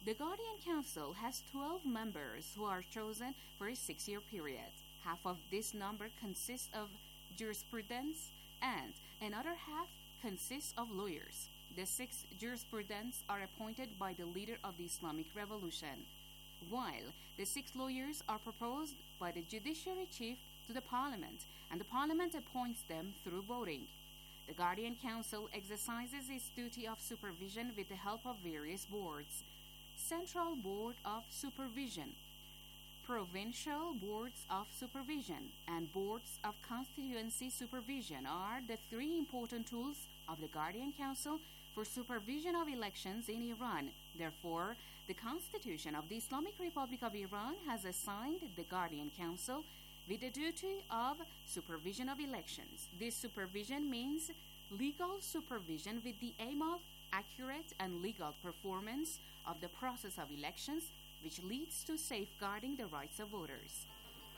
The Guardian Council has 12 members who are chosen for a 6-year period. Half of this number consists of jurisprudents and another half consists of lawyers. The 6 jurisprudents are appointed by the leader of the Islamic Revolution, while the 6 lawyers are proposed by the judiciary chief to the parliament, and the parliament appoints them through voting. The Guardian Council exercises its duty of supervision with the help of various boards. Central Board of Supervision, Provincial Boards of Supervision, and Boards of Constituency Supervision are the 3 important tools of the Guardian Council for supervision of elections in Iran. Therefore, the Constitution of the Islamic Republic of Iran has assigned the Guardian Council with the duty of supervision of elections. This supervision means legal supervision with the aim of accurate and legal performance of the process of elections, which leads to safeguarding the rights of voters.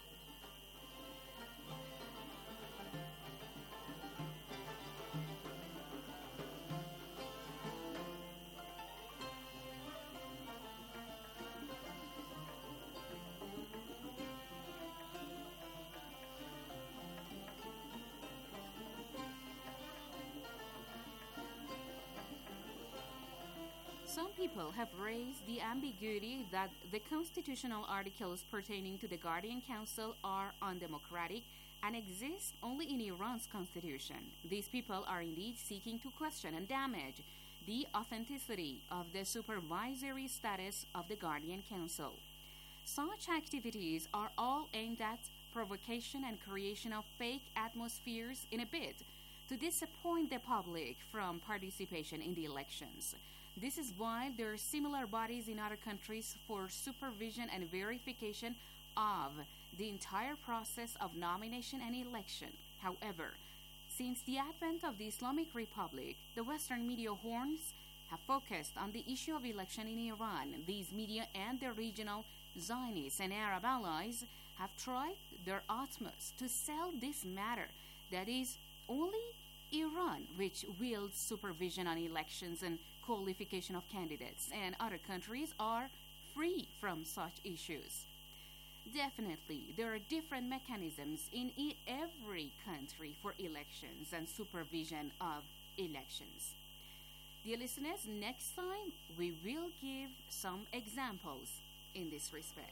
Some people have raised the ambiguity that the constitutional articles pertaining to the Guardian Council are undemocratic and exist only in Iran's constitution. These people are indeed seeking to question and damage the authenticity of the supervisory status of the Guardian Council. Such activities are all aimed at provocation and creation of fake atmospheres in a bid to disappoint the public from participation in the elections. This is why there are similar bodies in other countries for supervision and verification of the entire process of nomination and election. However, since the advent of the Islamic Republic, the Western media horns have focused on the issue of election in Iran. These media and their regional Zionist and Arab allies have tried their utmost to sell this matter that is only Iran, which wields supervision on elections and qualification of candidates, and other countries are free from such issues. Definitely, there are different mechanisms in every country for elections and supervision of elections. Dear listeners, next time we will give some examples in this respect.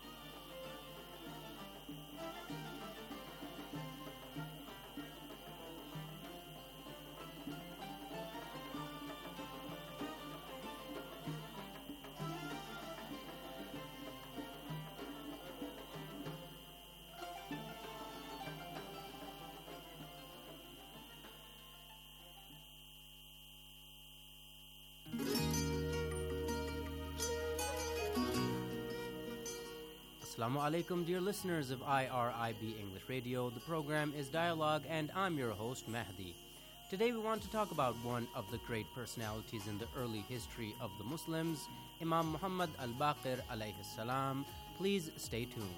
Assalamu alaikum, dear listeners of IRIB English Radio. The program is Dialogue, and I'm your host, Mahdi. Today we want to talk about one of the great personalities in the early history of the Muslims, Imam Muhammad al-Baqir alayhi salam. Please stay tuned.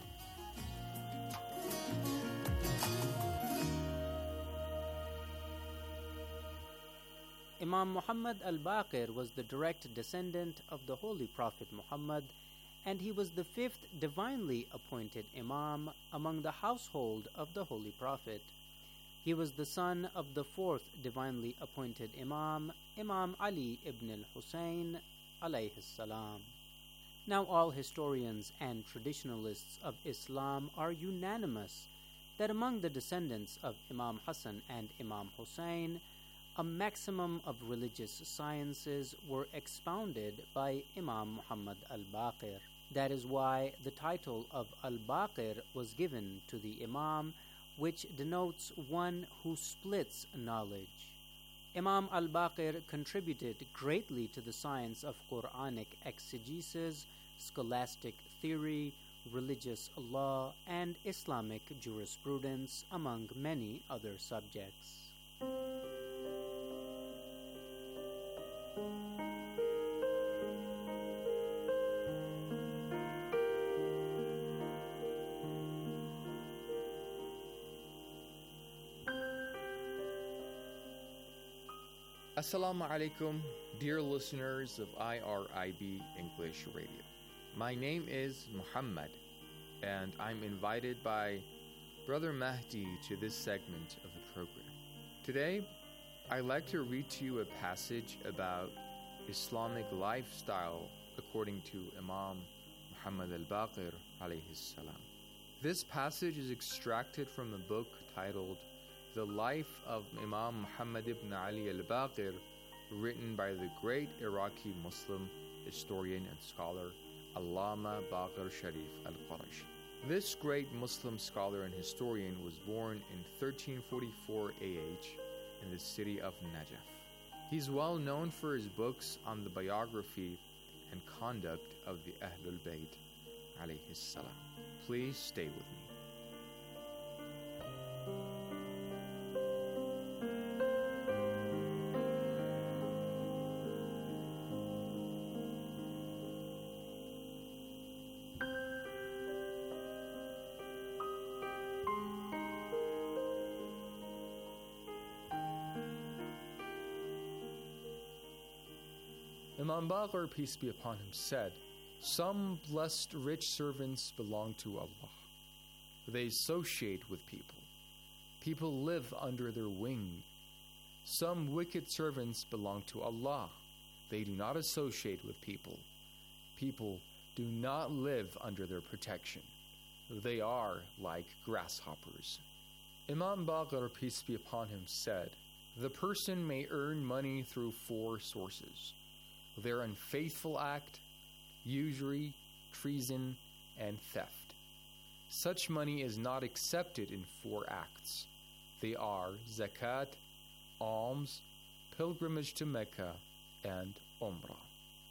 Imam Muhammad al-Baqir was the direct descendant of the Holy Prophet Muhammad, and he was the 5th divinely appointed Imam among the household of the Holy Prophet. He was the son of the 4th divinely appointed Imam, Imam Ali ibn al-Husayn alayhi salam. Now all historians and traditionalists of Islam are unanimous that among the descendants of Imam Hassan and Imam Hussein, a maximum of religious sciences were expounded by Imam Muhammad al-Baqir. That is why the title of al-Baqir was given to the Imam, which denotes one who splits knowledge. Imam al-Baqir contributed greatly to the science of Quranic exegesis, scholastic theory, religious law, and Islamic jurisprudence, among many other subjects. Assalamu alaikum, dear listeners of IRIB English Radio. My name is Muhammad, and I'm invited by Brother Mahdi to this segment of the program. Today, I'd like to read to you a passage about Islamic lifestyle according to Imam Muhammad al-Baqir alayhi salam. This passage is extracted from a book titled The Life of Imam Muhammad ibn Ali al-Baqir, written by the great Iraqi Muslim historian and scholar Allama Baqir Sharif al-Qurashi. This great Muslim scholar and historian was born in 1344 AH in the city of Najaf. He's well known for his books on the biography and conduct of the Ahlul Bayt alayhi salam. Please stay with me. Imam Baqir, peace be upon him, said, "Some blessed rich servants belong to Allah. They associate with people. People live under their wing. Some wicked servants belong to Allah. They do not associate with people. People do not live under their protection. They are like grasshoppers." Imam Baqir, peace be upon him, said, "The person may earn money through 4 sources: their unfaithful act, usury, treason, and theft. Such money is not accepted in 4 acts. They are zakat, alms, pilgrimage to Mecca, and Umrah."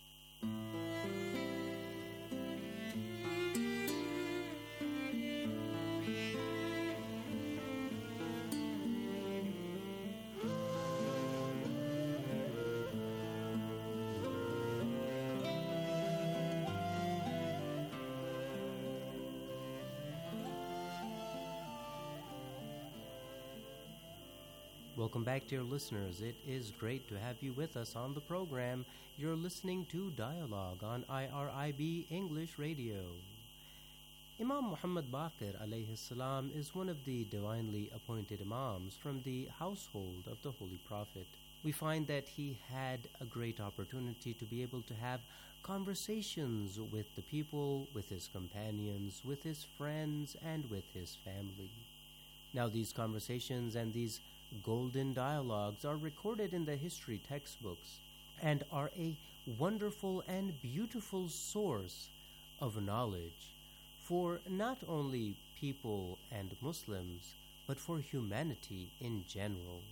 Welcome back, dear listeners. It is great to have you with us on the program. You're listening to Dialogue on IRIB English Radio. Imam Muhammad Baqir alayhi salam is one of the divinely appointed imams from the household of the Holy Prophet. We find that he had a great opportunity to be able to have conversations with the people, with his companions, with his friends, and with his family. Now, these conversations and these golden dialogues are recorded in the history textbooks and are a wonderful and beautiful source of knowledge for not only people and Muslims, but for humanity in general.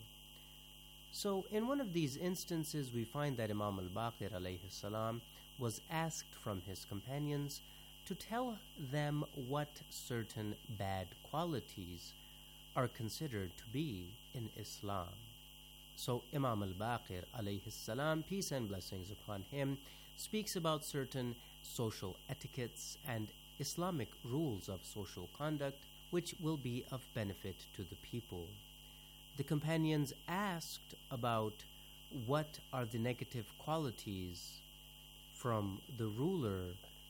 So, in one of these instances, we find that Imam al-Baqir alayhi salam was asked from his companions to tell them what certain bad qualities are considered to be in Islam. So Imam al-Baqir alayhi salam, peace and blessings upon him, speaks about certain social etiquettes and Islamic rules of social conduct which will be of benefit to the people. The companions asked about what are the negative qualities from the ruler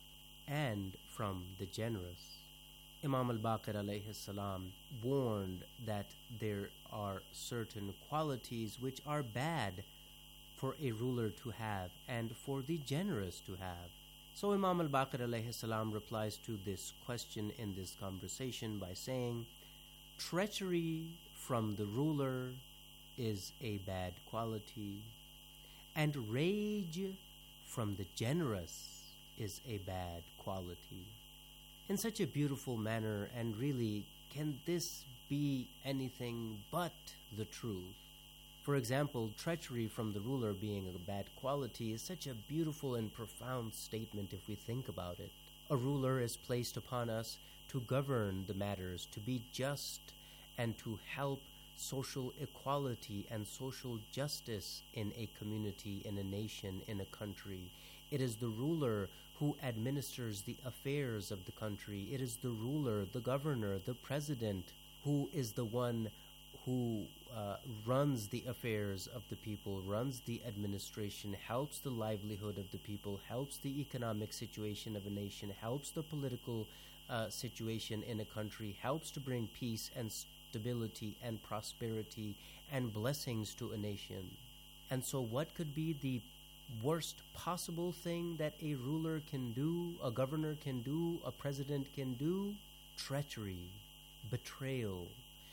and from the generous. Imam al-Baqir alayhi salam warned that there are certain qualities which are bad for a ruler to have and for the generous to have. So Imam al-Baqir alayhi salam replies to this question in this conversation by saying, treachery from the ruler is a bad quality, and rage from the generous is a bad quality. In such a beautiful manner, and really, can this be anything but the truth? For example, treachery from the ruler being a bad quality is such a beautiful and profound statement if we think about it. A ruler is placed upon us to govern the matters, to be just, and to help social equality and social justice in a community, in a nation, in a country. It is the ruler who administers the affairs of the country. It is the ruler, the governor, the president, who is the one who runs the affairs of the people, runs the administration, helps the livelihood of the people, helps the economic situation of a nation, helps the political situation in a country, helps to bring peace and stability and prosperity and blessings to a nation. And so what could be the worst possible thing that a ruler can do, a governor can do, a president can do? Treachery, betrayal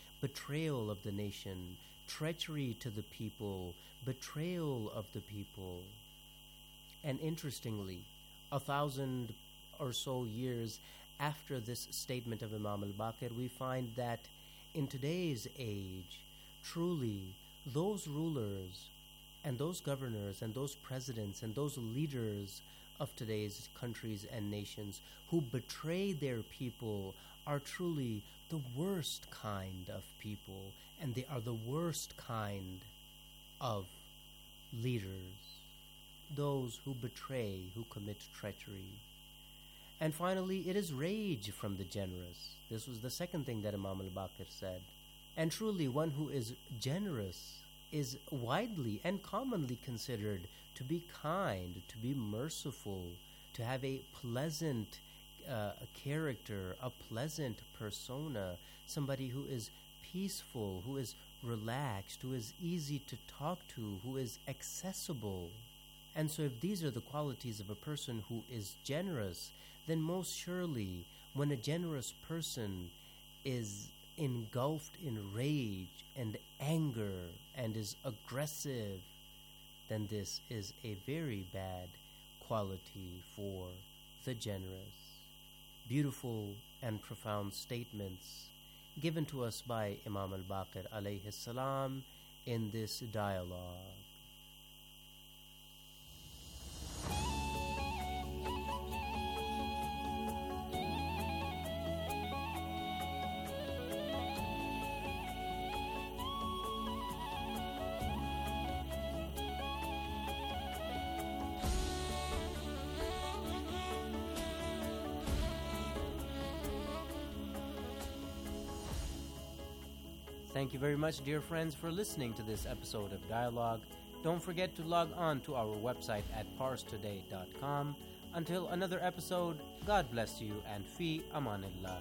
of the nation, treachery to the people, betrayal of the people. And interestingly, 1,000 or so years after this statement of Imam al-Baqir, we find that in today's age, truly, those rulers and those governors and those presidents and those leaders of today's countries and nations who betray their people are truly the worst kind of people, and they are the worst kind of leaders, those who betray, who commit treachery. And finally, it is rage from the generous. This was the second thing that Imam al-Baqir said. And truly, one who is generous is widely and commonly considered to be kind, to be merciful, to have a pleasant character, a pleasant persona, somebody who is peaceful, who is relaxed, who is easy to talk to, who is accessible. And so if these are the qualities of a person who is generous, then most surely when a generous person is engulfed in rage and anger and is aggressive, then this is a very bad quality for the generous. Beautiful and profound statements given to us by Imam al-Baqir alayhi salam in this dialogue. Thank you very much, dear friends, for listening to this episode of Dialogue. Don't forget to log on to our website at parstoday.com. Until another episode, God bless you and fi amanillah.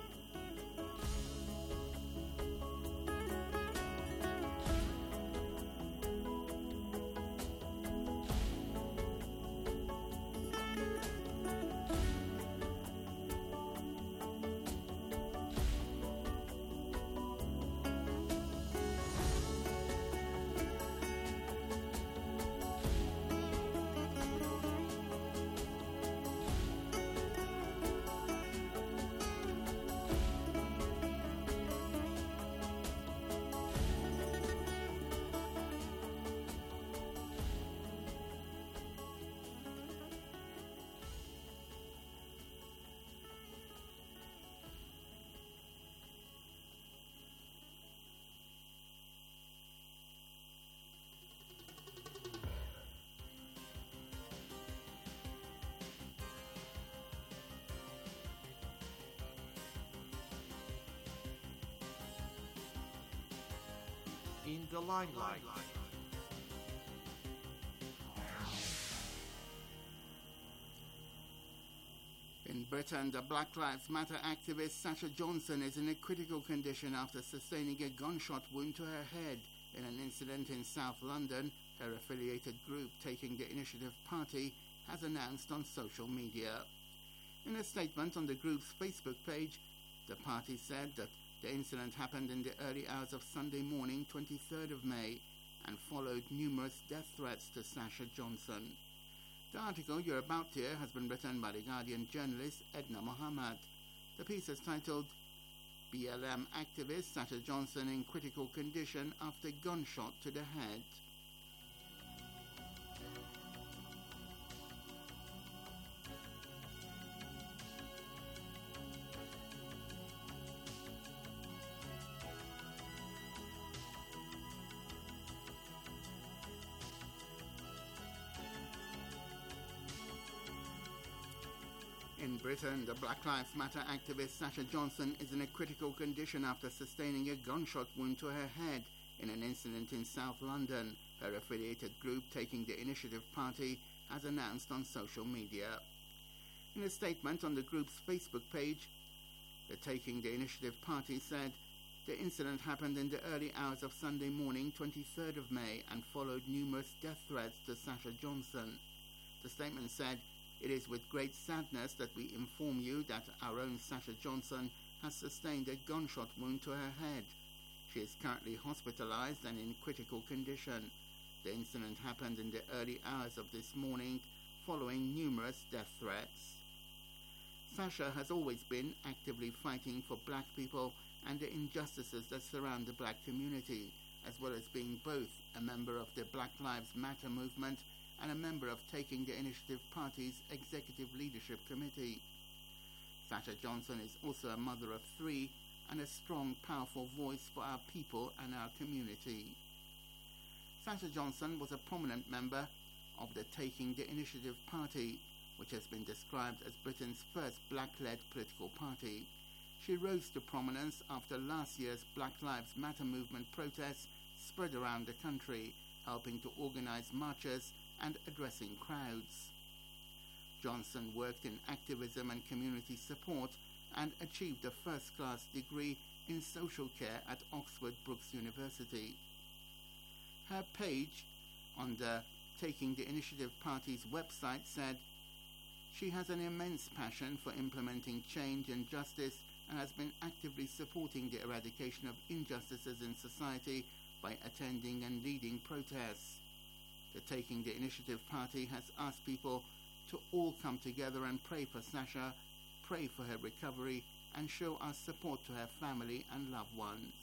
In the limelight. In Britain, the Black Lives Matter activist Sasha Johnson is in a critical condition after sustaining a gunshot wound to her head in an incident in South London. Her affiliated group, Taking the Initiative Party, has announced on social media. In a statement on the group's Facebook page, the party said that the incident happened in the early hours of Sunday morning, 23rd of May, and followed numerous death threats to Sasha Johnson. The article you're about to hear has been written by The Guardian journalist Edna Mohammed. The piece is titled BLM Activist Sasha Johnson in Critical Condition After Gunshot to the Head. In Britain, the Black Lives Matter activist Sasha Johnson is in a critical condition after sustaining a gunshot wound to her head in an incident in South London, her affiliated group Taking the Initiative Party has announced on social media. In a statement on the group's Facebook page, the Taking the Initiative Party said, "The incident happened in the early hours of Sunday morning, 23rd of May, and followed numerous death threats to Sasha Johnson." The statement said, "It is with great sadness that we inform you that our own Sasha Johnson has sustained a gunshot wound to her head. She is currently hospitalized and in critical condition. The incident happened in the early hours of this morning, following numerous death threats." Sasha has always been actively fighting for black people and the injustices that surround the black community, as well as being both a member of the Black Lives Matter movement and a member of Taking the Initiative Party's Executive Leadership Committee. Sasha Johnson is also a mother of 3 and a strong, powerful voice for our people and our community. Sasha Johnson was a prominent member of the Taking the Initiative Party, which has been described as Britain's first black-led political party. She rose to prominence after last year's Black Lives Matter movement protests spread around the country, helping to organize marches and addressing crowds. Johnson worked in activism and community support and achieved a first-class degree in social care at Oxford Brookes University. Her page on the Taking the Initiative Party's website said, "She has an immense passion for implementing change and justice and has been actively supporting the eradication of injustices in society by attending and leading protests." The Taking the Initiative Party has asked people to all come together and pray for Sasha, pray for her recovery, and show our support to her family and loved ones.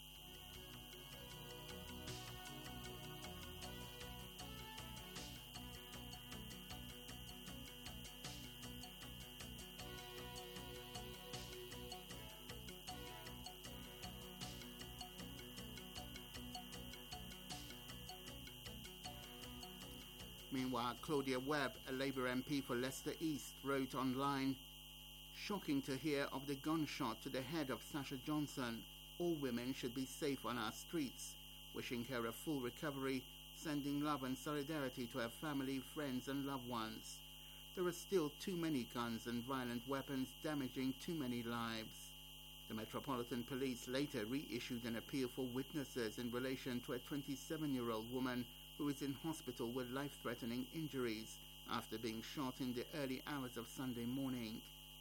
Meanwhile, Claudia Webb, a Labour MP for Leicester East, wrote online, "Shocking to hear of the gunshot to the head of Sasha Johnson. All women should be safe on our streets. Wishing her a full recovery, sending love and solidarity to her family, friends and loved ones. There are still too many guns and violent weapons damaging too many lives." The Metropolitan Police later reissued an appeal for witnesses in relation to a 27-year-old woman who is in hospital with life-threatening injuries after being shot in the early hours of Sunday morning.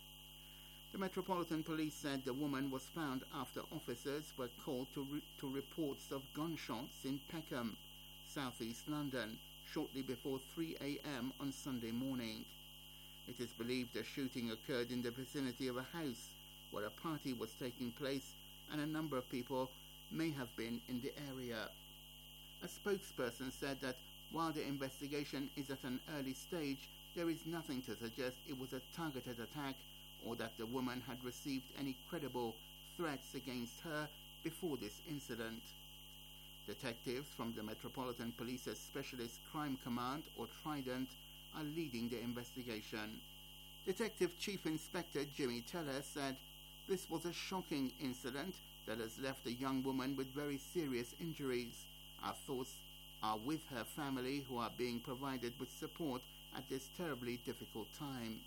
The Metropolitan Police said the woman was found after officers were called to reports of gunshots in Peckham, southeast London, shortly before 3 a.m. on Sunday morning. It is believed the shooting occurred in the vicinity of a house where a party was taking place and a number of people may have been in the area. A spokesperson said that while the investigation is at an early stage, there is nothing to suggest it was a targeted attack or that the woman had received any credible threats against her before this incident. Detectives from the Metropolitan Police's Specialist Crime Command, or Trident, are leading the investigation. Detective Chief Inspector Jimmy Teller said, "This was a shocking incident that has left a young woman with very serious injuries. Our thoughts are with her family, who are being provided with support at this terribly difficult time."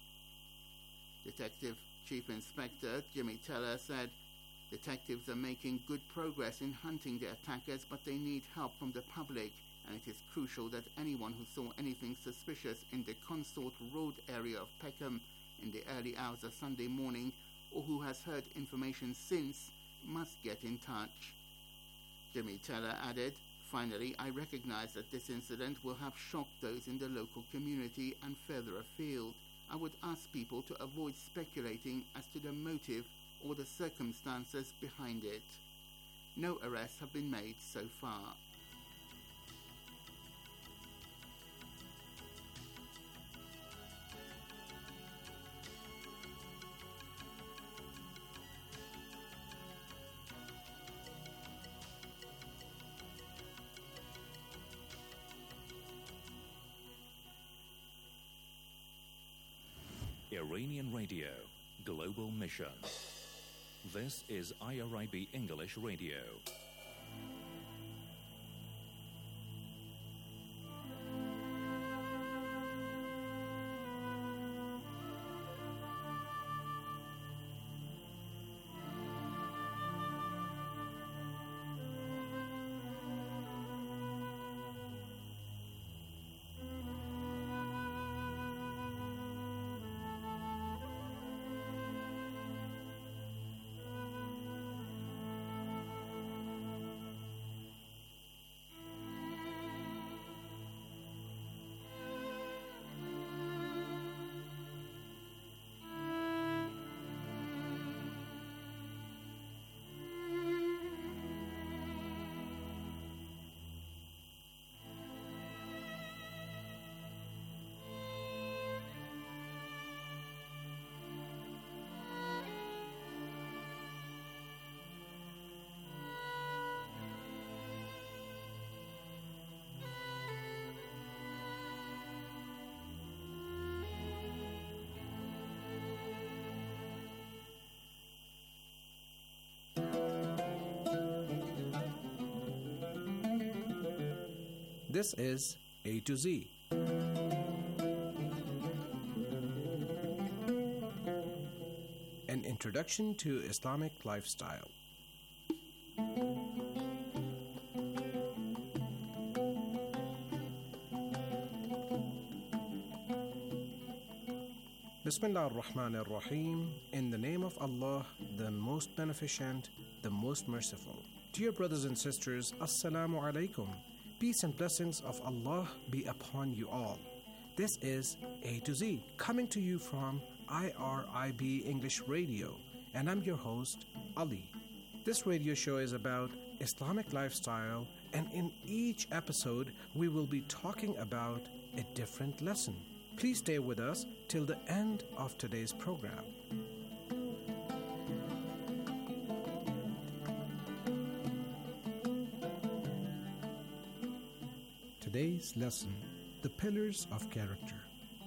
Detective Chief Inspector Jimmy Teller said, "Detectives are making good progress in hunting the attackers, but they need help from the public, and it is crucial that anyone who saw anything suspicious in the Consort Road area of Peckham in the early hours of Sunday morning, or who has heard information since, must get in touch." Jimmy Teller added, "Finally, I recognize that this incident will have shocked those in the local community and further afield. I would ask people to avoid speculating as to the motive or the circumstances behind it. No arrests have been made so far." Iranian Radio, Global Mission. This is IRIB English Radio. This is A to Z. An introduction to Islamic lifestyle. Bismillah ar-Rahman ar-Rahim. In the name of Allah, the most beneficent, the most merciful. Dear brothers and sisters, Assalamu alaikum. Peace and blessings of Allah be upon you all. This is A to Z, coming to you from IRIB English Radio, and I'm your host, Ali. This radio show is about Islamic lifestyle, and in each episode, we will be talking about a different lesson. Please stay with us till the end of today's program. Today's lesson, the pillars of character.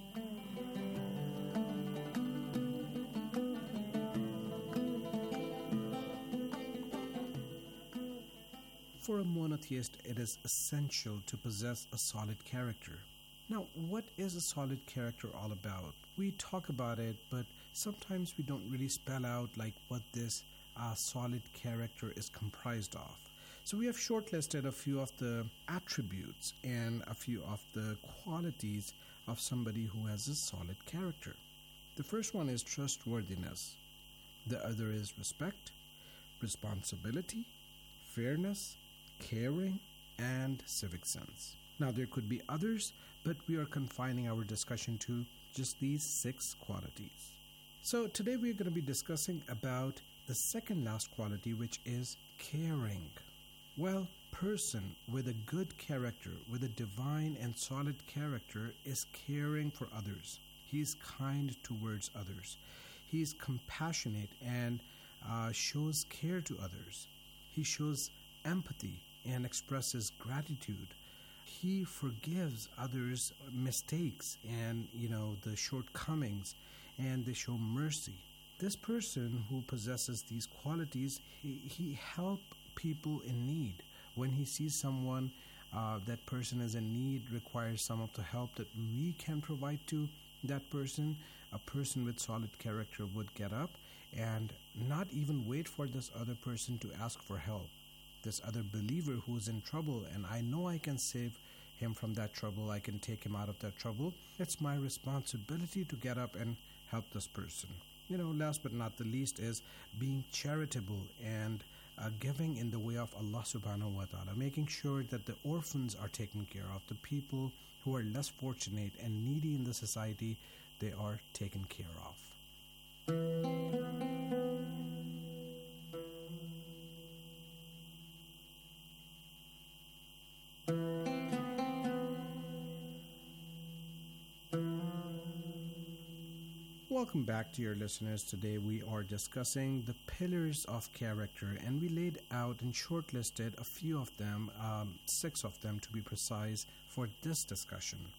For a monotheist, it is essential to possess a solid character. Now, what is a solid character all about? We talk about it, but sometimes we don't really spell out like what this solid character is comprised of. So we have shortlisted a few of the attributes and a few of the qualities of somebody who has a solid character. The first one is trustworthiness. The other is respect, responsibility, fairness, caring, and civic sense. Now there could be others, but we are confining our discussion to just these 6 qualities. So today we are going to be discussing about the second last quality, which is caring. Well, person with a good character, with a divine and solid character, is caring for others. He is kind towards others. He is compassionate and shows care to others. He shows empathy and expresses gratitude. He forgives others' mistakes and, the shortcomings, and they show mercy. This person who possesses these qualities, he helps people in need. When he sees someone, that person is in need, requires some of the help that we can provide to that person, a person with solid character would get up and not even wait for this other person to ask for help. This other believer who is in trouble, and I know I can save him from that trouble, I can take him out of that trouble, it's my responsibility to get up and help this person. Last but not the least is being charitable and giving in the way of Allah subhanahu wa ta'ala, making sure that the orphans are taken care of, the people who are less fortunate and needy in the society, they are taken care of. Welcome back, dear listeners. Today we are discussing the pillars of character, and we laid out and shortlisted a few of them, 6 of them to be precise, for this discussion.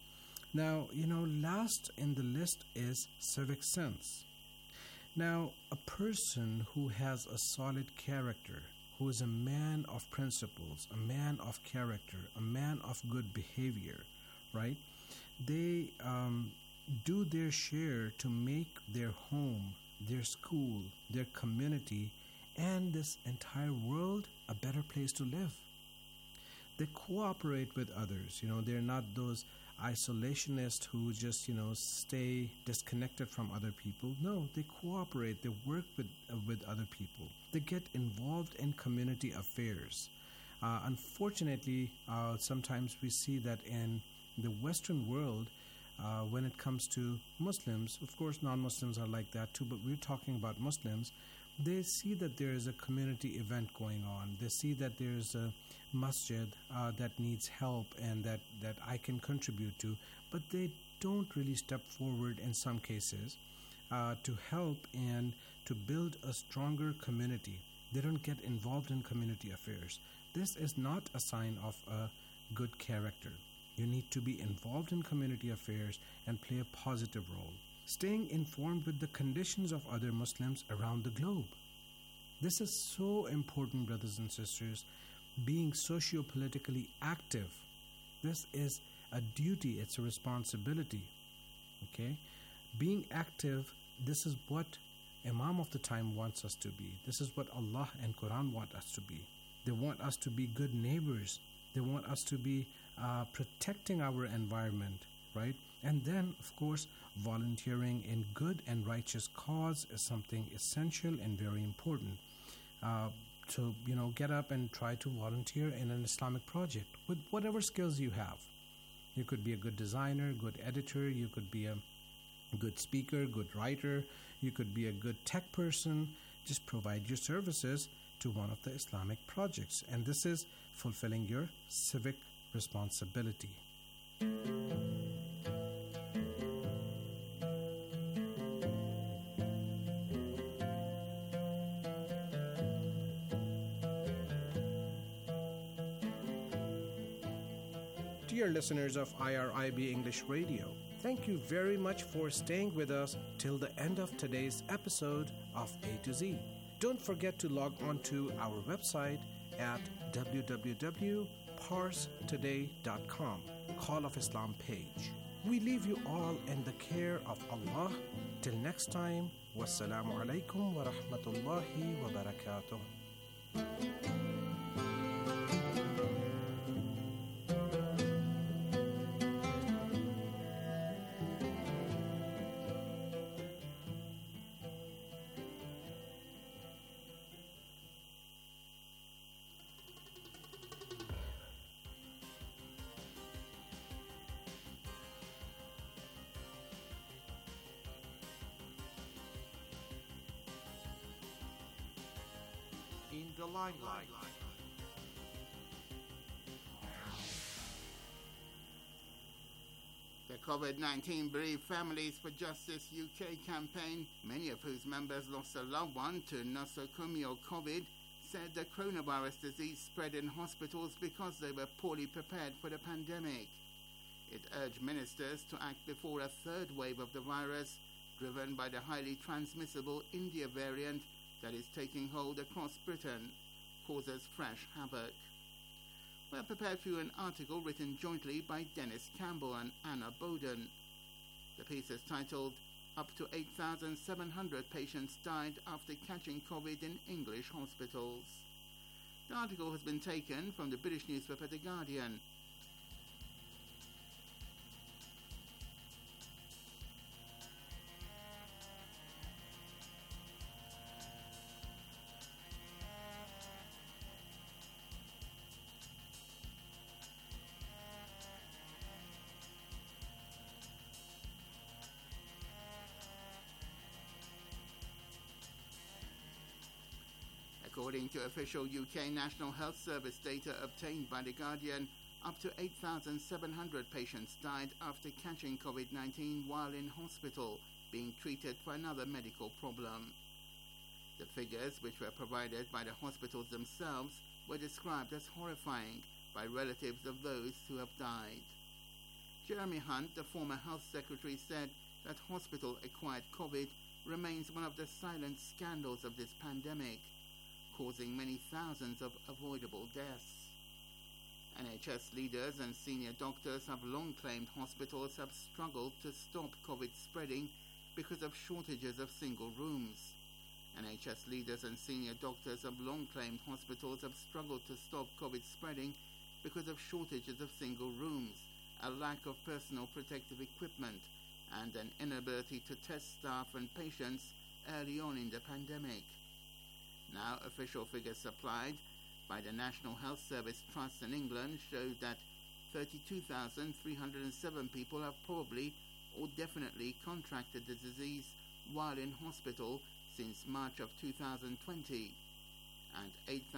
Now, last in the list is civic sense. Now, a person who has a solid character, who is a man of principles, a man of character, a man of good behavior, right? They do their share to make their home, their school, their community, and this entire world a better place to live. They cooperate with others. They're not those isolationists who just, stay disconnected from other people. No, they cooperate. They work with other people. They get involved in community affairs. Unfortunately, sometimes we see that in the Western world, when it comes to Muslims, of course non-Muslims are like that too, but we're talking about Muslims. They see that there is a community event going on. They see that there's a masjid that needs help and that I can contribute to, but they don't really step forward in some cases to help and to build a stronger community. They don't get involved in community affairs. This is not a sign of a good character. You need to be involved in community affairs and play a positive role. Staying informed with the conditions of other Muslims around the globe. This is so important, brothers and sisters. Being socio-politically active. This is a duty, it's a responsibility. Okay? Being active, this is what Imam of the time wants us to be. This is what Allah and Quran want us to be. They want us to be good neighbors. They want us to be protecting our environment, right? And then, of course, volunteering in good and righteous cause is something essential and very important. To get up and try to volunteer in an Islamic project with whatever skills you have. You could be a good designer, good editor, you could be a good speaker, good writer, you could be a good tech person. Just provide your services to one of the Islamic projects, and this is fulfilling your civic responsibility. Dear listeners of IRIB English Radio, thank you very much for staying with us till the end of today's episode of A to Z. Don't forget to log on to our website at www.parstoday.com, Call of Islam page. We leave you all in the care of Allah. Till next time, wassalamu alaikum wa rahmatullahi wa barakatuh. In the limelight. The COVID-19 Bereaved Families for Justice UK campaign, many of whose members lost a loved one to nosocomial COVID, said the coronavirus disease spread in hospitals because they were poorly prepared for the pandemic. It urged ministers to act before a third wave of the virus, driven by the highly transmissible India variant that is taking hold across Britain, causes fresh havoc. We're prepared for you an article written jointly by Dennis Campbell and Anna Bowden. The piece is titled, Up to 8,700 Patients Died After Catching COVID in English Hospitals. The article has been taken from the British newspaper The Guardian. According to official UK National Health Service data obtained by The Guardian, up to 8,700 patients died after catching COVID-19 while in hospital, being treated for another medical problem. The figures, which were provided by the hospitals themselves, were described as horrifying by relatives of those who have died. Jeremy Hunt, the former Health Secretary, said that hospital-acquired COVID remains one of the silent scandals of this pandemic, causing many thousands of avoidable deaths. NHS leaders and senior doctors have long claimed hospitals have struggled to stop COVID spreading because of shortages of single rooms. NHS leaders and senior doctors have long claimed hospitals have struggled to stop COVID spreading because of shortages of single rooms, a lack of personal protective equipment, and an inability to test staff and patients early on in the pandemic. Now, official figures supplied by the National Health Service Trust in England show that 32,307 people have probably or definitely contracted the disease while in hospital since March of 2020, and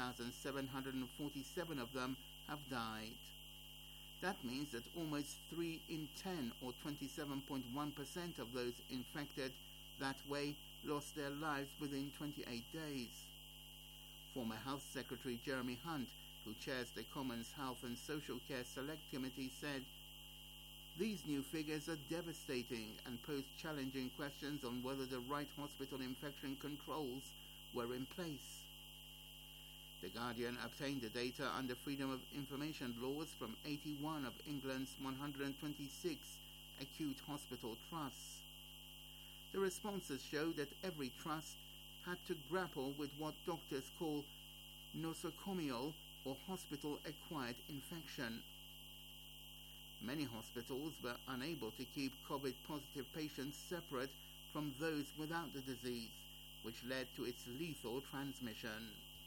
8,747 of them have died. That means that almost 3 in 10, or 27.1% of those infected that way lost their lives within 28 days. Former Health Secretary Jeremy Hunt, who chairs the Commons Health and Social Care Select Committee, said, "These new figures are devastating and pose challenging questions on whether the right hospital infection controls were in place." The Guardian obtained the data under Freedom of Information laws from 81 of England's 126 acute hospital trusts. The responses show that every trust had to grapple with what doctors call nosocomial or hospital-acquired infection. Many hospitals were unable to keep COVID-positive patients separate from those without the disease, which led to its lethal transmission.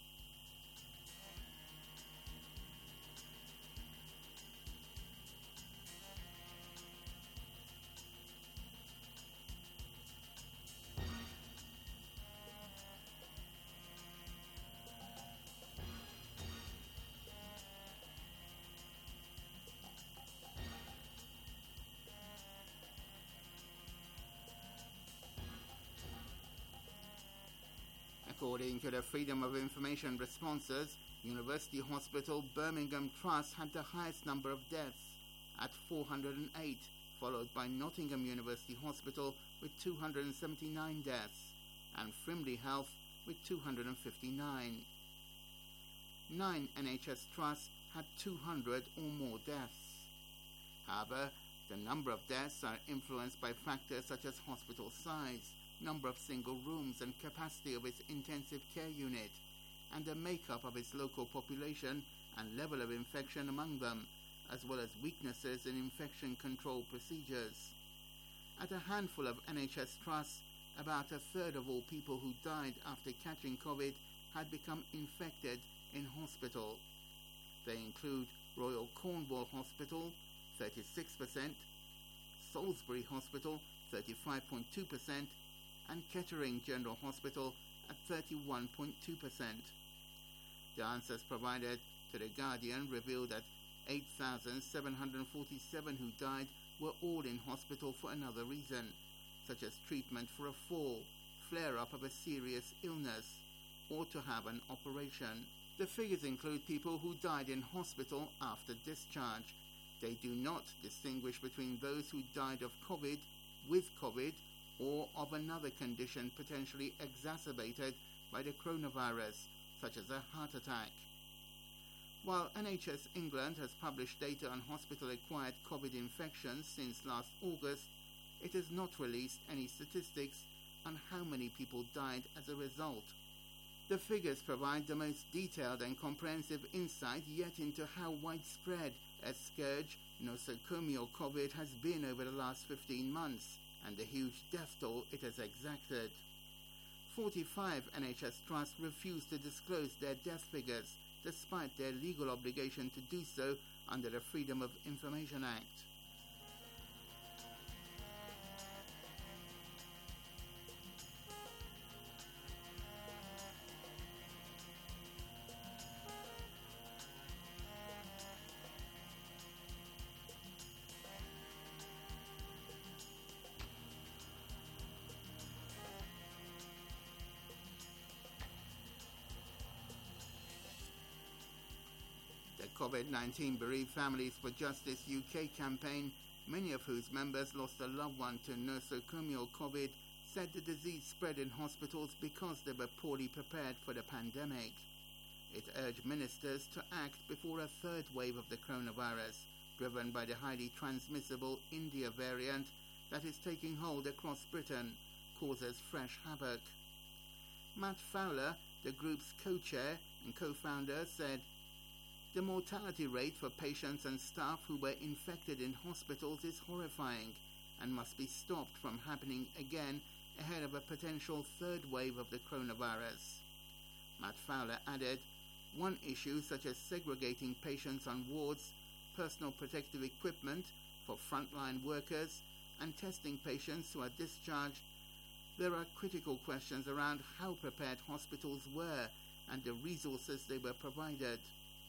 According to the Freedom of Information responses, University Hospital Birmingham Trust had the highest number of deaths at 408, followed by Nottingham University Hospital with 279 deaths, and Frimley Health with 259. 9 NHS trusts had 200 or more deaths. However, the number of deaths are influenced by factors such as hospital size, number of single rooms and capacity of its intensive care unit, and the makeup of its local population and level of infection among them, as well as weaknesses in infection control procedures. At a handful of NHS trusts, about a third of all people who died after catching COVID had become infected in hospital. They include Royal Cornwall Hospital, 36%, Salisbury Hospital, 35.2%, and Kettering General Hospital at 31.2%. The answers provided to The Guardian revealed that 8,747 who died were all in hospital for another reason, such as treatment for a fall, flare-up of a serious illness, or to have an operation. The figures include people who died in hospital after discharge. They do not distinguish between those who died of COVID, with COVID, or of another condition potentially exacerbated by the coronavirus, such as a heart attack. While NHS England has published data on hospital-acquired COVID infections since last August, it has not released any statistics on how many people died as a result. The figures provide the most detailed and comprehensive insight yet into how widespread a scourge, nosocomial COVID, has been over the last 15 months, and the huge death toll it has exacted. 45 NHS trusts refused to disclose their death figures, despite their legal obligation to do so under the Freedom of Information Act. The COVID-19 Bereaved Families for Justice UK campaign many of whose members lost a loved one to nosocomial COVID, said the disease spread in hospitals because they were poorly prepared for the pandemic. It urged ministers to act before a third wave of the coronavirus, driven by the highly transmissible India variant that is taking hold across Britain, causes fresh havoc. Matt Fowler, the group's co-chair and co-founder, said, "The mortality rate for patients and staff who were infected in hospitals is horrifying and must be stopped from happening again ahead of a potential third wave of the coronavirus." Matt Fowler added, "One issue such as segregating patients on wards, personal protective equipment for frontline workers, and testing patients who are discharged, there are critical questions around how prepared hospitals were and the resources they were provided.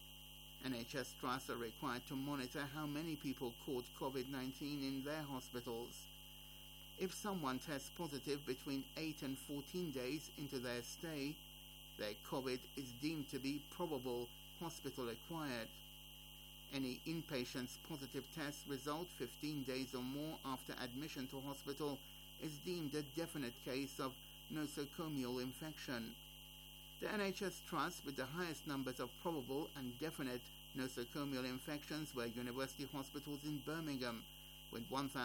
NHS trusts are required to monitor how many people caught COVID-19 in their hospitals. If someone tests positive between 8 and 14 days into their stay, their COVID is deemed to be probable hospital-acquired. Any inpatient's positive test result 15 days or more after admission to hospital is deemed a definite case of nosocomial infection. The NHS trusts with the highest numbers of probable and definite nosocomial infections were university hospitals in Birmingham, with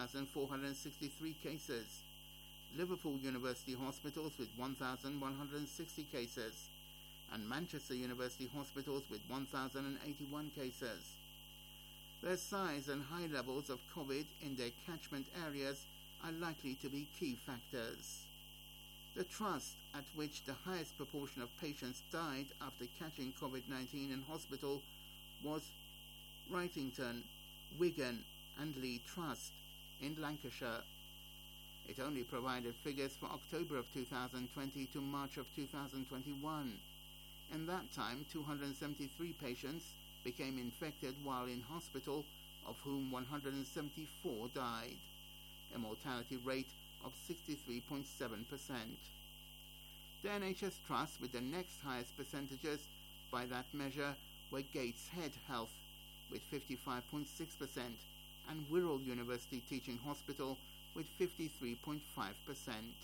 1,463 cases, Liverpool University Hospitals with 1,160 cases, and Manchester University Hospitals with 1,081 cases. Their size and high levels of COVID in their catchment areas are likely to be key factors. The trust at which the highest proportion of patients died after catching COVID-19 in hospital was Wrightington, Wigan and Lee Trust in Lancashire. It only provided figures for October of 2020 to March of 2021. In that time, 273 patients became infected while in hospital, of whom 174 died, a mortality rate of 63.7%. The NHS trusts with the next highest percentages by that measure were Gateshead Health with 55.6% and Wirral University Teaching Hospital with 53.5%.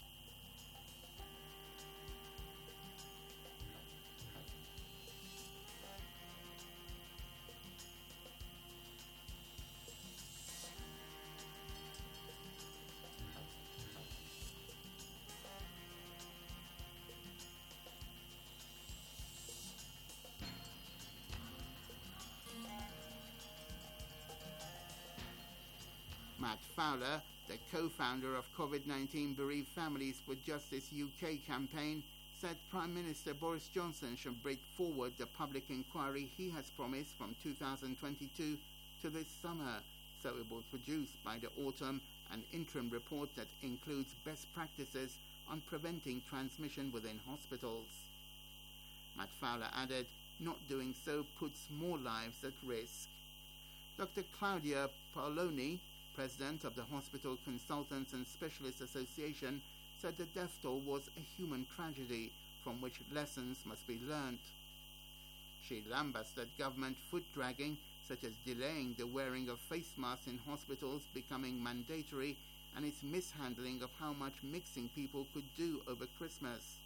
Matt Fowler, the co-founder of COVID-19 Bereaved Families for Justice UK campaign, said Prime Minister Boris Johnson should bring forward the public inquiry he has promised from 2022 to this summer, so it will produce by the autumn an interim report that includes best practices on preventing transmission within hospitals. Matt Fowler added, "Not doing so puts more lives at risk." Dr. Claudia Paoloni, president of the Hospital Consultants and Specialists Association, said the death toll was a human tragedy from which lessons must be learnt. She lambasted government foot-dragging, such as delaying the wearing of face masks in hospitals becoming mandatory and its mishandling of how much mixing people could do over Christmas.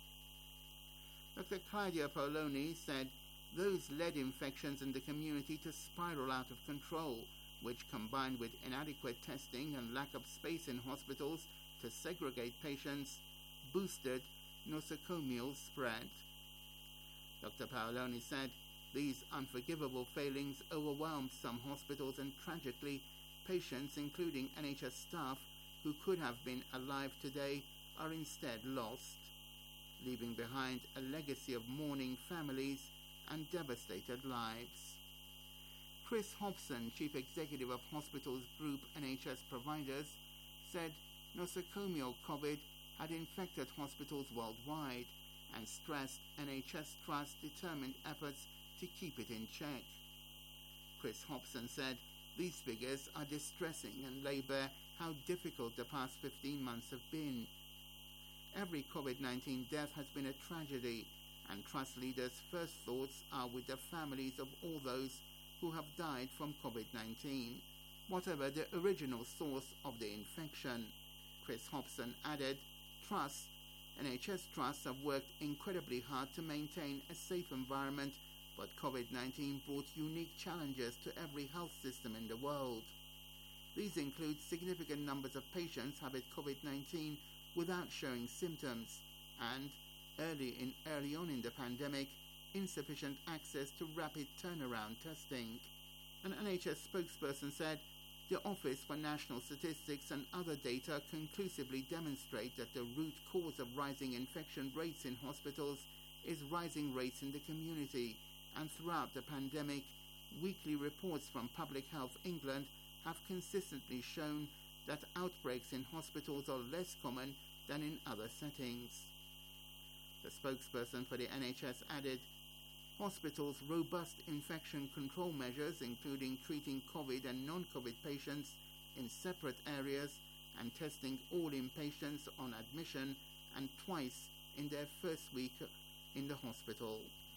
Dr. Claudia Paoloni said those led infections in the community to spiral out of control, which, combined with inadequate testing and lack of space in hospitals to segregate patients, boosted nosocomial spread. Dr. Paoloni said these unforgivable failings overwhelmed some hospitals, and tragically, patients, including NHS staff, who could have been alive today, are instead lost, leaving behind a legacy of mourning families and devastated lives. Chris Hobson, Chief Executive of Hospitals Group NHS Providers, said nosocomial COVID had infected hospitals worldwide and stressed NHS Trust's determined efforts to keep it in check. Chris Hobson said these figures are distressing and lay bare how difficult the past 15 months have been. Every COVID-19 death has been a tragedy, and Trust leaders' first thoughts are with the families of all those who have died from COVID-19. whatever the original source of the infection. Chris Hobson added, NHS trusts have worked incredibly hard to maintain a safe environment, but COVID-19 brought unique challenges to every health system in the world. These include significant numbers of patients having COVID-19 without showing symptoms, and, early on in the pandemic, insufficient access to rapid turnaround testing. An NHS spokesperson said, the Office for National Statistics and other data conclusively demonstrate that the root cause of rising infection rates in hospitals is rising rates in the community, and throughout the pandemic, weekly reports from Public Health England have consistently shown that outbreaks in hospitals are less common than in other settings. The spokesperson for the NHS added, hospitals' robust infection control measures, including treating COVID and non-COVID patients in separate areas and testing all inpatients on admission and twice in their first week in the hospital.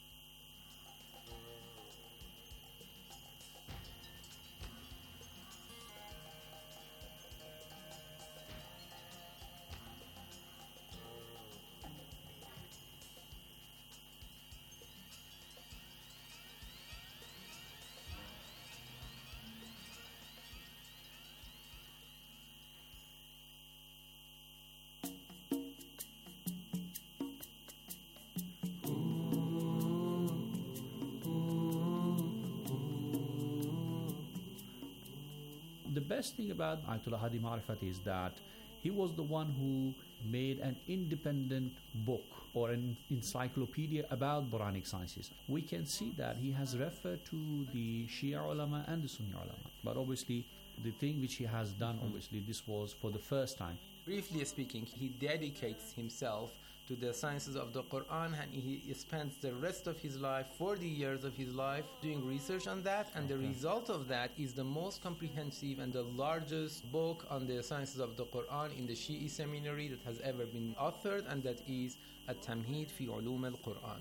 The best thing about Ayatollah Hadi Ma'rifat is that he was the one who made an independent book or an encyclopedia about Quranic sciences. We can see that he has referred to the Shia ulama and the Sunni ulama. But obviously, the thing which he has done, obviously, this was for the first time. Briefly speaking, he dedicates himself to the sciences of the Quran, and he spends the rest of his life, 40 years of his life, doing research on that, and the result of that is the most comprehensive and the largest book on the sciences of the Quran in the Shi'i seminary that has ever been authored, and that is At-Tamheed fi Ulum al-Quran.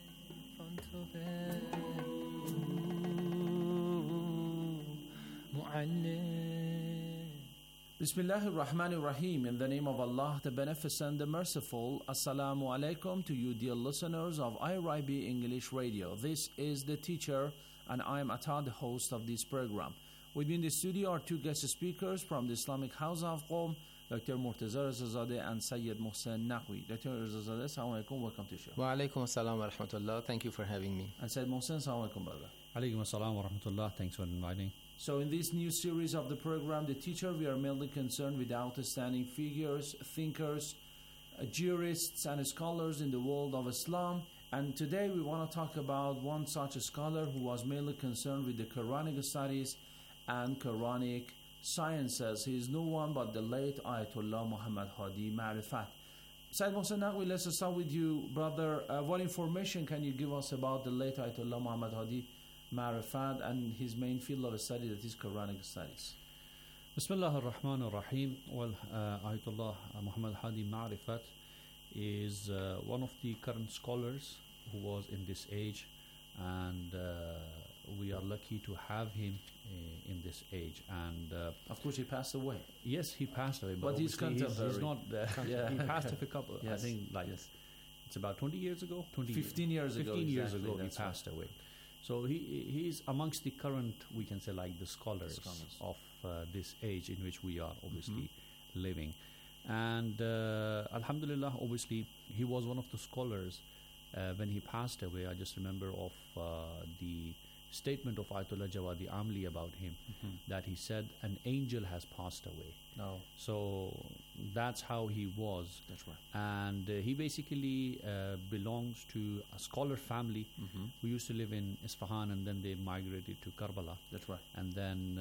Bismillahir Rahmanir Rahim. In the name of Allah, the Beneficent, the Merciful. Assalamu alaikum to you, dear listeners of IRIB English Radio. This is the teacher, and I am Atta, the host of this program. With me in the studio are two guest speakers from the Islamic House of Qom, Dr. Murtaza Rezazadeh and Sayyid Mohsen Naqvi. Dr. Rezazadeh, assalamu alaikum, welcome to the show. Wa alaikum assalam wa rahmatullah. Thank you for having me. And Sayyid Mohsen, assalamu alaikum, brother. Alaikum assalam wa rahmatullah. Thanks for inviting. So in this new series of the program, The Teacher, we are mainly concerned with outstanding figures, thinkers, jurists and scholars in the world of Islam. And today we want to talk about one such scholar who was mainly concerned with the Quranic studies and Quranic sciences. He is no one but the late Ayatollah Muhammad Hadi Ma'rifat. Sayyid Mohsen Naqvi, let's start with you, brother. What information can you give us about the late Ayatollah Muhammad Hadi Ma'rifat and his main field of study, that is Quranic studies? Bismillah ar-Rahman ar-Rahim. Well, Ayatollah Muhammad Hadi Ma'rifat is one of the current scholars who was in this age, and we are lucky to have him in this age. And of course, he passed away. Yes, he passed away, but he's contemporary. He's not. He passed a couple. Yes. I think it's about 20 years ago. 15 years ago. 15 years ago, he passed away. So he's amongst the current, we can say, like the scholars. Of this age in which we are obviously living. And alhamdulillah, obviously, he was one of the scholars. When he passed away, I just remember of the statement of Ayatollah Jawadi Amli about him, that he said an angel has passed away. No. So that's how he was. That's right. And he basically belongs to a scholar family who used to live in Isfahan, and then they migrated to Karbala. That's right. And then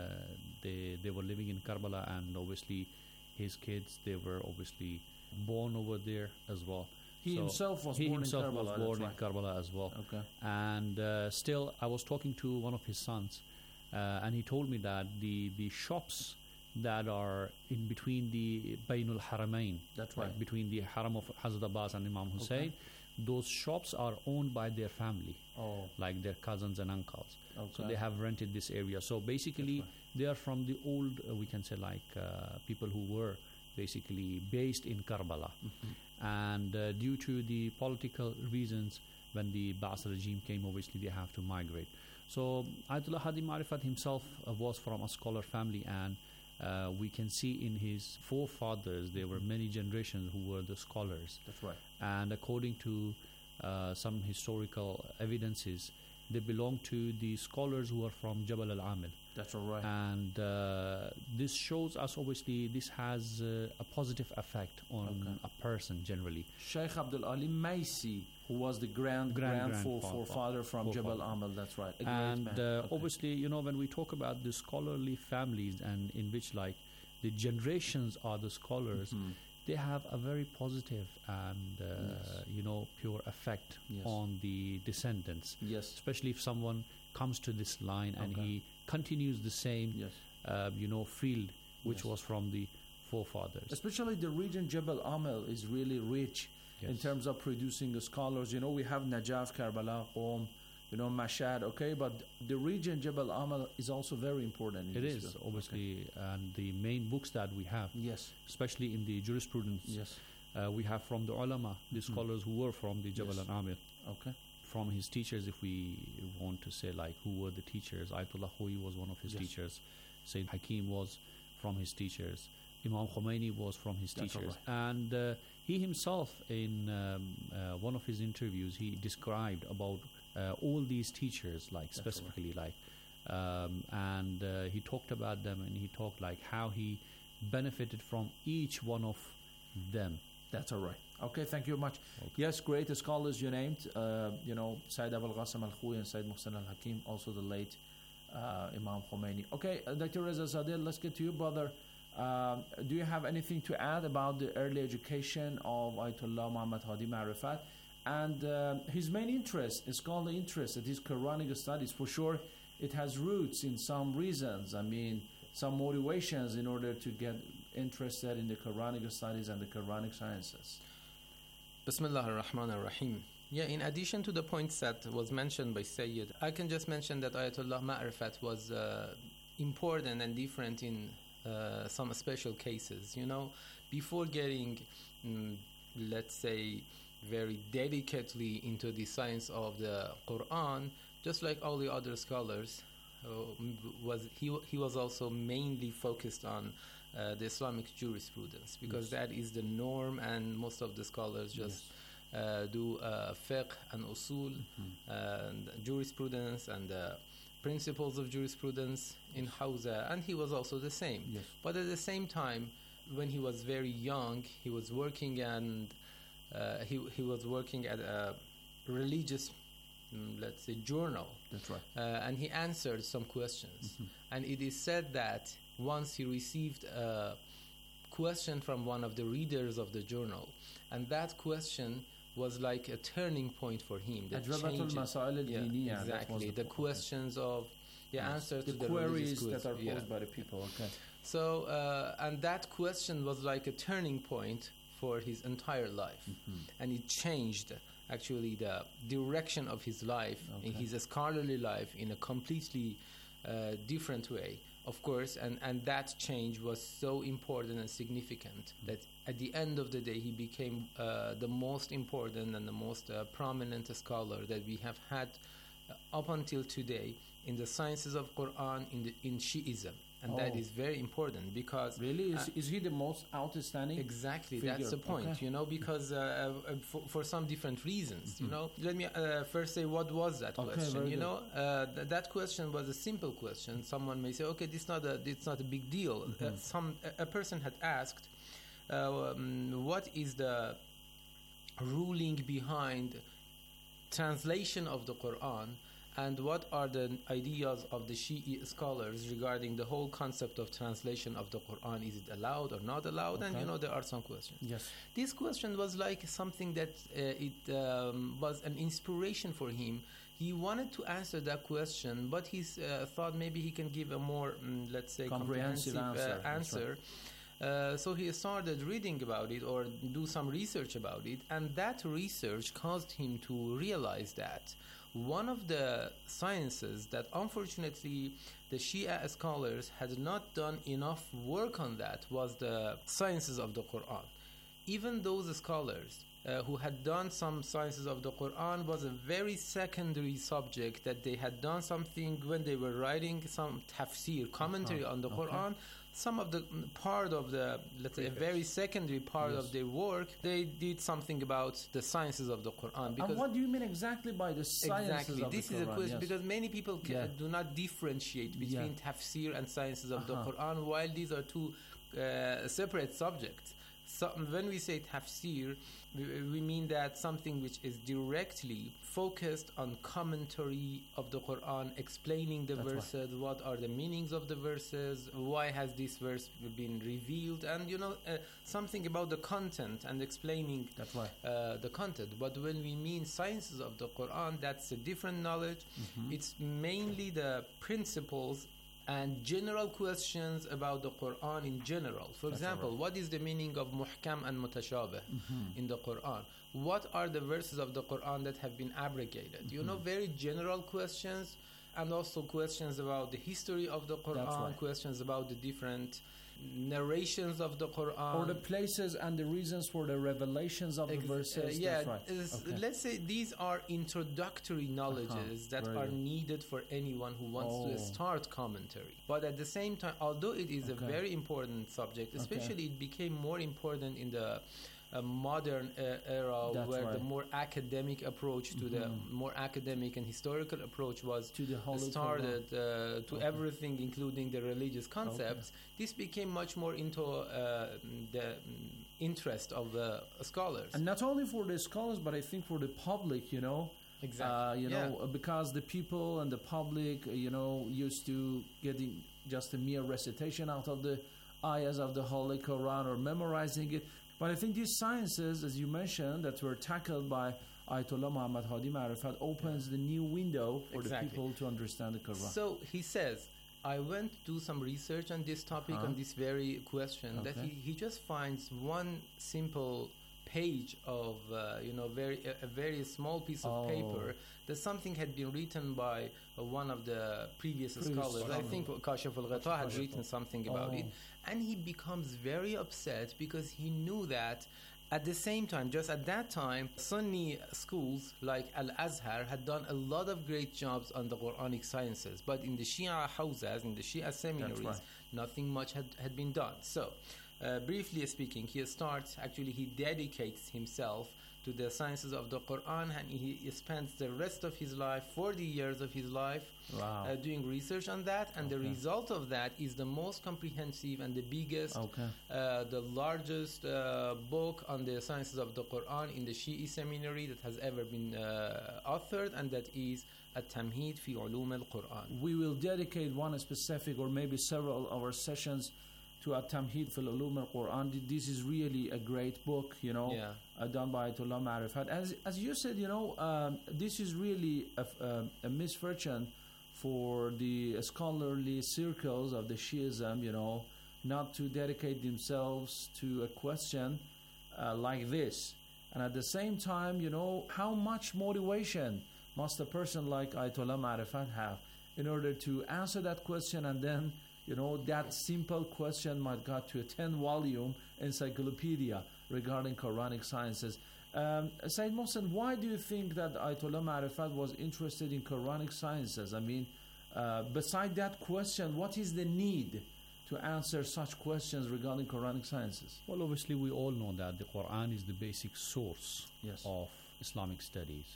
they were living in Karbala, and obviously his kids, they were obviously born over there as well. He himself was born in Karbala as well. Okay. And still, I was talking to one of his sons, and he told me that the shops that are in between the Bainul Haramain, that's right, between the Haram of Hazrat Abbas and Imam Hussein, those shops are owned by their family, like their cousins and uncles. So they have rented this area. So basically, they are from the old, we can say, like people who were basically based in Karbala. And due to the political reasons, when the Ba'ath regime came, obviously they have to migrate. So Ayatollah Hadi Marifat himself was from a scholar family, and we can see in his forefathers there were many generations who were the scholars. That's right. And according to some historical evidences, they belong to the scholars who are from Jabal al-Amil. That's all right. And this shows us, obviously, this has a positive effect on a person generally. Sheikh Abdul Alim Maisi, who was the grand forefather from Jabal Amal, that's right. And obviously, you know, when we talk about the scholarly families and in which, like, the generations are the scholars, they have a very positive and, you know, pure effect on the descendants. Yes. Especially if someone comes to this line and he continues the same, you know, field which was from the forefathers. Especially the region Jabal Amal is really rich in terms of producing scholars. You know, we have Najaf, Karbala, Qom, you know, Mashhad, but the region Jabal Amal is also very important. It is, obviously, and the main books that we have, especially in the jurisprudence, we have from the ulama, the scholars who were from the Jabal al-Amir. From his teachers, if we want to say, like, who were the teachers, Ayatollah Khoei was one of his teachers, Sayyid Hakim was from his teachers, Imam Khomeini was from his teachers. And he himself, in one of his interviews, he described about all these teachers, like specifically, like, and he talked about them, and he talked like how he benefited from each one of them. That's all right. Okay, thank you much. Yes, great scholars you named. You know, Sayyid Abul Qasim al-Khoei and Sayyid Muhsin al-Hakim, also the late Imam Khomeini. Okay, Dr. Reza Zadeh, let's get to you, brother. Do you have anything to add about the early education of Ayatollah Muhammad Hadi Marifat and his main interest, his scholarly interest, that is Quranic studies? For sure, it has roots in some reasons. I mean, some motivations in order to get interested in the Quranic studies and the Quranic sciences. Bismillah ar-Rahman ar-Rahim. Yeah, in addition to the points that was mentioned by Sayyid, I can just mention that Ayatollah Ma'rifat was important and different in some special cases. You know, before getting, let's say, very dedicatedly into the science of the Quran, just like all the other scholars, he was also mainly focused on the Islamic jurisprudence, because that is the norm, and most of the scholars just do fiqh and usul and jurisprudence and principles of jurisprudence in Hawza, and he was also the same. But at the same time, when he was very young, he was working, and he was working at a religious, let's say, journal. That's right. And he answered some questions. And it is said that once he received a question from one of the readers of the journal, and that question was like a turning point for him. Exactly. The questions of answers to the queries that are posed by the people. So, and that question was like a turning point for his entire life, and it changed actually the direction of his life, in his scholarly life, in a completely different way, of course, and that change was so important and significant that at the end of the day he became the most important and the most prominent scholar that we have had up until today in the sciences of Quran, in Shi'ism. And that is very important, because really is he the most outstanding? Exactly, figure? That's the point. You know, because for some different reasons. You know, let me first say what was that question. You know, that question was a simple question. Someone may say, okay, it's not a big deal. A person had asked, what is the ruling behind translation of the Quran? And what are the ideas of the Shi'i scholars regarding the whole concept of translation of the Quran? Is it allowed or not allowed? And you know, there are some questions. This question was like something that was an inspiration for him. He wanted to answer that question, but he thought maybe he can give a more, let's say, comprehensive answer. So he started reading about it or do some research about it, and that research caused him to realize that One of the sciences that unfortunately the Shia scholars had not done enough work on that was the sciences of the Quran. Even those scholars who had done some sciences of the Quran was a very secondary subject, that they had done something when they were writing some tafsir, commentary on the Quran. Some of the part of the, let's say, a very secondary part of their work, they did something about the sciences of the Quran. And what do you mean exactly by the sciences of this the Quran? Is a question, because many people do not differentiate between tafsir and sciences of the Quran, while these are two separate subjects. So when we say tafsir, we mean that something which is directly focused on commentary of the Quran, explaining the verses, what are the meanings of the verses, why has this verse been revealed, and something about the content and explaining the content. But when we mean sciences of the Quran, that's a different knowledge. It's mainly the principles and general questions about the Quran in general. For example, what is the meaning of muhkam and mutashabih in the Quran? What are the verses of the Quran that have been abrogated? Very general questions, and also questions about the history of the Quran, questions about the different narrations of the Quran, or the places and the reasons for the revelations of the verses. Let's say these are introductory knowledges that are needed for anyone who wants to start commentary. But at the same time, although it is a very important subject, especially it became more important in the modern era, where the more academic approach to the more academic and historical approach was started to everything, including the religious concepts. This became much more into the interest of the scholars, and not only for the scholars, but I think for the public. Because the people and the public, used to getting just a mere recitation out of the ayahs of the Holy Quran or memorizing it. But I think these sciences, as you mentioned, that were tackled by Ayatollah Muhammad Hadi Ma'rifat, opens the new window for the people to understand the Quran. So he says, I went to do some research on this topic, on this very question, that he just finds one simple page of, a very small piece of paper, that something had been written by one of the previous scholars. I think Kashif al-Ghita had written something about it. And he becomes very upset because he knew that at the same time, just at that time, Sunni schools like Al-Azhar had done a lot of great jobs on the Quranic sciences. But in the Shia hawzas, in the Shia seminaries, nothing much had been done. So, briefly speaking, he dedicates himself to the sciences of the Quran, and he spends the rest of his life, 40 years of his life, doing research on that, and the result of that is the most comprehensive and the biggest, the largest book on the sciences of the Quran in the Shi'i seminary that has ever been authored, and that is At-Tamheed fi Ulum al-Quran. We will dedicate one specific or maybe several of our sessions to At-Tamheed fi Ulum al-Quran. This is really a great book, done by Ayatollah Ma'rifat. As you said, this is really a misfortune for the scholarly circles of the Shiism, not to dedicate themselves to a question like this. And at the same time, how much motivation must a person like Ayatollah Ma'rifat have in order to answer that question, and then that simple question might got to a 10-volume encyclopedia regarding Quranic sciences. Sayyid Mohsen, why do you think that Ayatollah Ma'rifat was interested in Quranic sciences? I mean, beside that question, what is the need to answer such questions regarding Quranic sciences? Well, obviously, we all know that the Quran is the basic source of Islamic studies.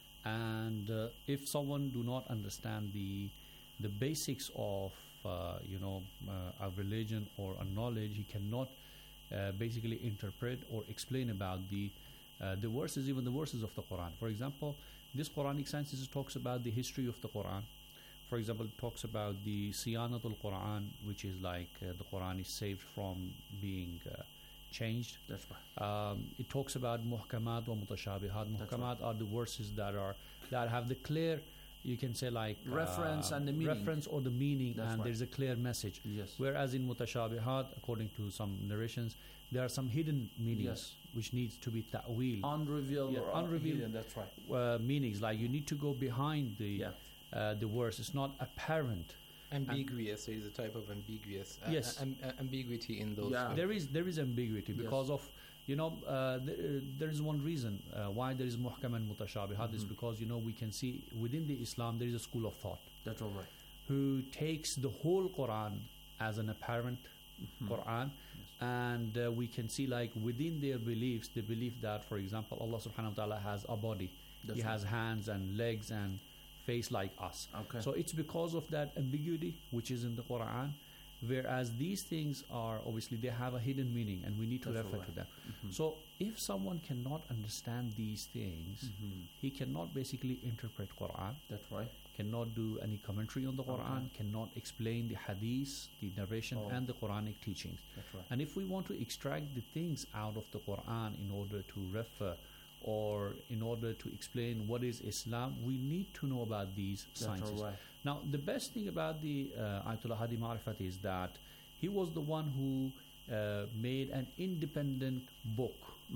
And if someone do not understand the basics of a religion or a knowledge, he cannot basically interpret or explain about the verses, even the verses of the Quran. For example, this Quranic sciences talks about the history of the Quran. For example, it talks about the Siyanatul Quran, which is like the Quran is saved from being changed. That's right. It talks about Muhkamat wa Mutashabihat. Muhkamat are the verses that have the clear you can say like reference and the meaning. Reference or the meaning, That's and right. there's a clear message. Yes. Whereas in mutashabihat, according to some narrations, there are some hidden meanings Yes. which needs to be ta'wil. Unrevealed Yeah, or unrevealed. hidden, that's right. Meanings, like you need to go behind the verse. It's not apparent. Ambiguous. There is a type of ambiguous. Yes. Ambiguity in those. Yeah. There is ambiguity because of there is one reason why there is muhkam and mutashabihat is because we can see within the Islam there is a school of thought That's all right. who takes the whole Quran as an apparent Quran, and we can see like within their beliefs they believe that, for example, Allah subhanahu wa ta'ala has a body. That's He right. has hands and legs and face like us. Okay. So it's because of that ambiguity which is in the Quran, whereas these things are obviously they have a hidden meaning and we need to That's refer right. to them. So if someone cannot understand these things, he cannot basically interpret Quran, That's right. cannot do any commentary on the Quran, cannot explain the hadith, the narration, and the Quranic teachings. That's right. And if we want to extract the things out of the Quran in order to refer or in order to explain what is Islam, we need to know about these sciences. all right. Now, the best thing about the Ayatollah Hadi Ma'rifat is that he was the one who made an independent book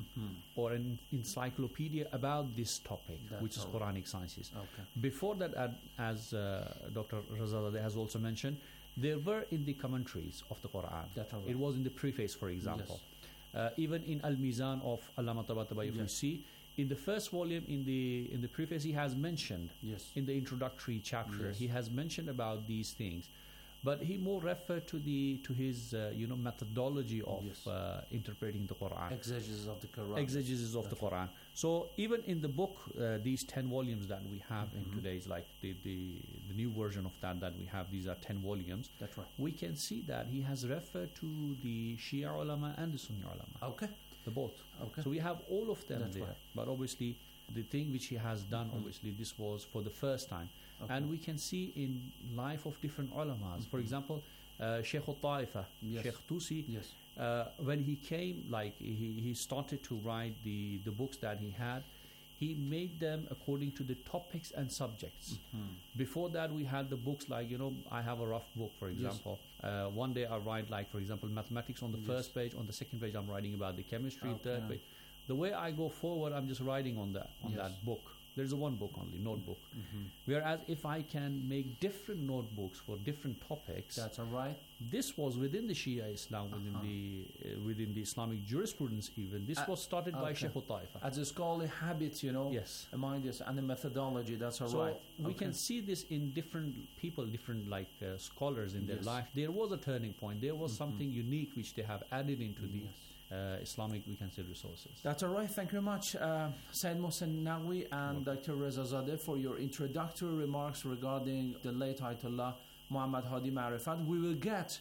or an encyclopedia about this topic, That's which is all right. Quranic sciences. Okay. Before that, as Dr. Razadeh has also mentioned, there were in the commentaries of the Quran. That's all right. It was in the preface, for example. Even in Al-Mizan of Allama Tabatabai, if you see, in the first volume, in the preface, he has mentioned, Yes. in the introductory chapter, Yes. he has mentioned about these things. But he more referred to his methodology of Yes. interpreting the Quran. Exegesis of the Quran. Exegesis of the Quran. So even in the book, these 10 volumes that we have in today's, like the new version of that we have, these are 10 volumes. That's right. We can see that he has referred to the Shia ulama and the Sunni ulama, Okay. the both. Okay. So we have all of them That's there. right. But obviously, the thing which he has done, obviously, this was for the first time. Okay. And we can see in life of different ulamas. For example, Sheikh al-Ta'ifa, Yes. Sheikh Tusi, Yes. when he came, like he started to write the books that he had, he made them according to the topics and subjects. Before that, we had the books like, I have a rough book, for example. One day I write, like, for example, mathematics on the first page. On the second page, I'm writing about the chemistry. Okay. Third page. The way I go forward, I'm just writing on that Yes. book. There's a one book only, notebook. Whereas if I can make different notebooks for different topics, That's all right. this was within the Shia Islam, within the Islamic jurisprudence even. This was started by okay. Sheikh al-Ta'ifa. As a scholarly habit, Yes. among this and the methodology. That's all So right. we Okay. can see this in different people, different scholars in their Yes. life. There was a turning point. There was something unique which they have added into the Islamic, we can say, resources. That's all right. Thank you very much, Said Mohsen Naqvi and Dr. Reza Zadeh, for your introductory remarks regarding the late Ayatollah Muhammad Hadi Ma'rifat. We will get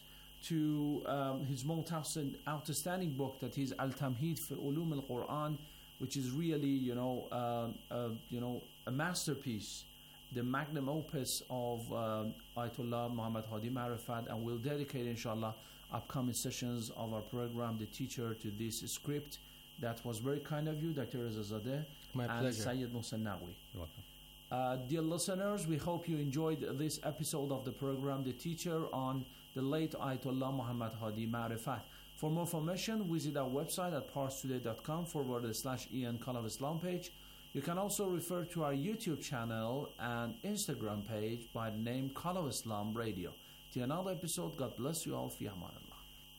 to his most outstanding book, that is Al-Tamheed fi Ulum al-Quran, which is really, a masterpiece, the magnum opus of Ayatollah Muhammad Hadi Ma'rifat, and we'll dedicate, inshallah, upcoming sessions of our program, The Teacher, to this script. That was very kind of you, Dr. Reza Zadeh. My and pleasure. Sayyid Mohsen Naqvi. You're welcome. Dear listeners, we hope you enjoyed this episode of the program, The Teacher, on the late Ayatollah Muhammad Hadi Ma'rifat. For more information, visit our website at parstoday.com/Ian Call of Islam page. You can also refer to our YouTube channel and Instagram page by the name Call of Islam Radio. Till another episode, God bless you all. Fi aman Allah.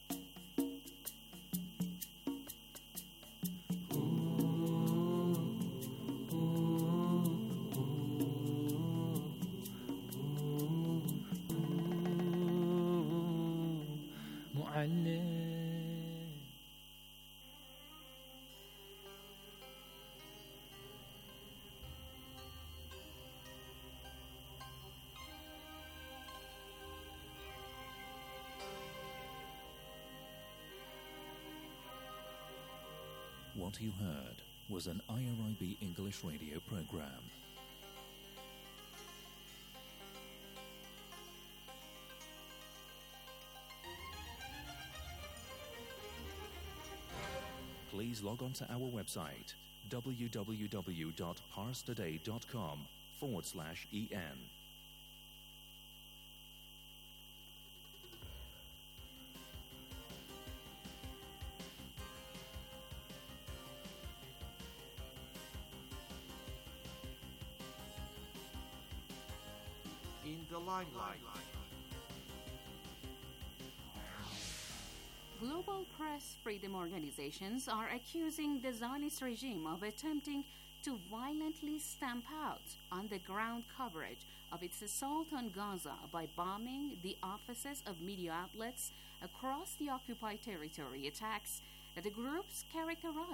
What you heard was an IRIB English radio program. Please log on to our website www.parstoday.com /EN. In the limelight. Global press freedom organizations are accusing the Zionist regime of attempting to violently stamp out on-the-ground coverage of its assault on Gaza by bombing the offices of media outlets across the occupied territory, attacks that the groups characterize